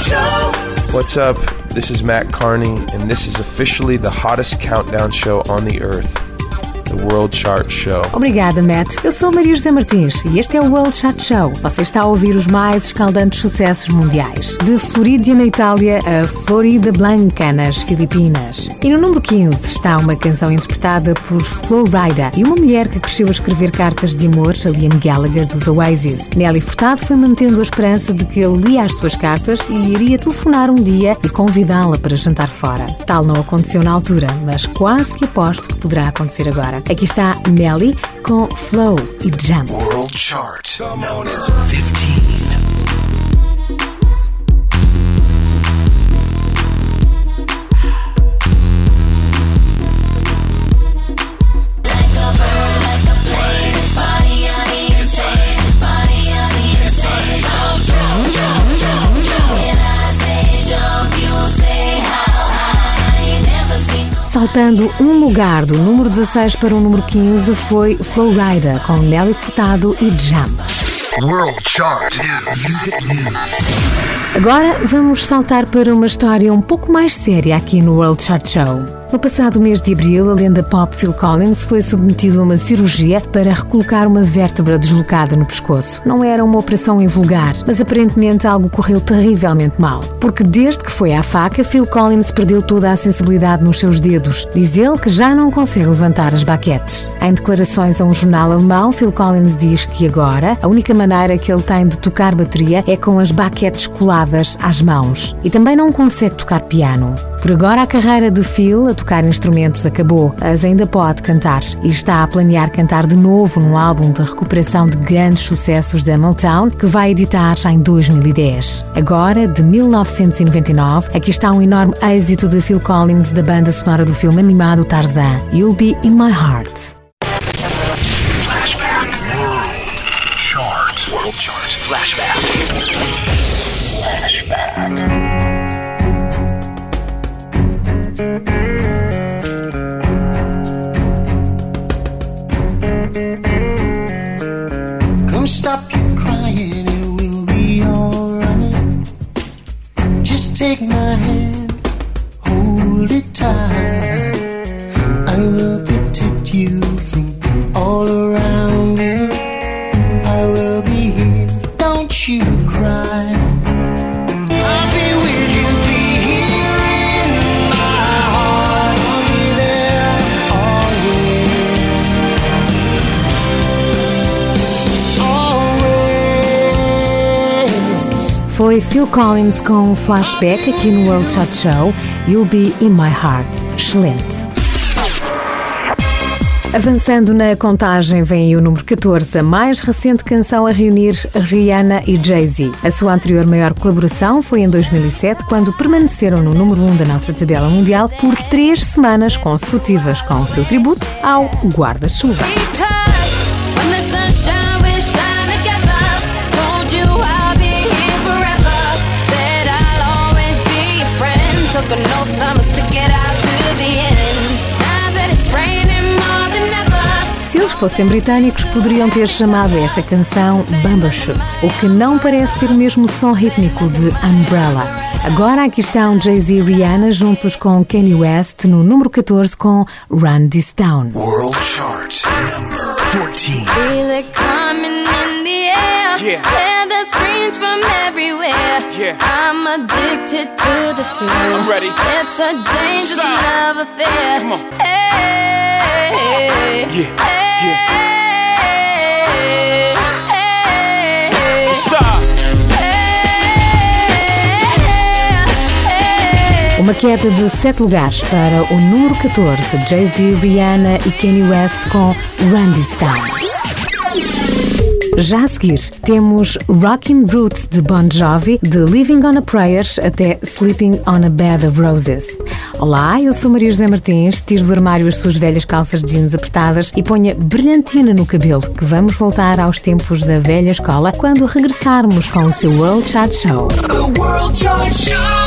Show. What's up? This is Matt Carney, and this is officially the hottest countdown show on the earth, the World Chart Show. Obrigada, Matt. Eu sou Maria José Martins e este é o World Chart Show. Você está a ouvir os mais escaldantes sucessos mundiais. De Floridia, na Itália, a Florida Blanca, nas Filipinas. E no número 15 está uma canção interpretada por Flo Rida e uma mulher que cresceu a escrever cartas de amor a Liam Gallagher dos Oasis. Nelly Furtado foi mantendo a esperança de que ele lia as suas cartas e lhe iria telefonar um dia e convidá-la para jantar fora. Tal não aconteceu na altura, mas quase que aposto que poderá acontecer agora. Aqui está Nelly com Flow e Jump. World Chart. 15. Saltando um lugar do número 16 para o número 15 foi Flo Rida com Nelly Furtado e Jump. World Chart Music News. Agora vamos saltar para uma história um pouco mais séria aqui no World Chart Show. No passado mês de abril, a lenda pop Phil Collins foi submetido a uma cirurgia para recolocar uma vértebra deslocada no pescoço. Não era uma operação invulgar, mas aparentemente algo correu terrivelmente mal. Porque desde que foi à faca, Phil Collins perdeu toda a sensibilidade nos seus dedos. Diz ele que já não consegue levantar as baquetes. Em declarações a um jornal alemão, Phil Collins diz que agora a única maneira que ele tem de tocar bateria é com as baquetes coladas às mãos. E também não consegue tocar piano. Por agora, a carreira de Phil a tocar instrumentos acabou, mas ainda pode cantar e está a planear cantar de novo num álbum de recuperação de grandes sucessos da Motown que vai editar em 2010. Agora, de 1999, aqui está um enorme êxito de Phil Collins da banda sonora do filme animado Tarzan, You'll Be in My Heart. Flashback. World Chart. Flashback. Come stop your crying, it will be alright. Just take my hand, hold it tight. I will protect you from all around you. I will be here, don't you cry. I'll be with you, be here in my heart. I'll be there always. Always. Foi Phil Collins com Flashback aqui no World Chart Show, You'll Be in My Heart. Excelente. Avançando na contagem, vem aí o número 14, a mais recente canção a reunir Rihanna e Jay-Z. A sua anterior maior colaboração foi em 2007, quando permaneceram no número 1 da nossa tabela mundial por 3 semanas consecutivas, com o seu tributo ao guarda-chuva. Se eles fossem britânicos, poderiam ter chamado esta canção Bumbershoot, o que não parece ter o mesmo som rítmico de Umbrella. Agora aqui estão Jay-Z e Rihanna juntos com Kanye West no número 14 com Run This Town. World Chart number 14. Feel it coming in the air. Yeah. Hear the screams from everywhere. Yeah. I'm addicted to the thrill. I'm ready. It's a dangerous Sign. love affair. Come on. Hey, Yeah. hey, hey, What's up? Uma queda de 7 lugares para o número 14, Jay-Z, Rihanna e Kanye West com Run This Town. Já a seguir, temos Rockin' Roots de Bon Jovi, de Living on a Prayer até Sleeping on a Bed of Roses. Olá, eu sou Maria José Martins, tire do armário as suas velhas calças de jeans apertadas e ponha brilhantina no cabelo, que vamos voltar aos tempos da velha escola quando regressarmos com o seu World Chart Show. The World Chart Show.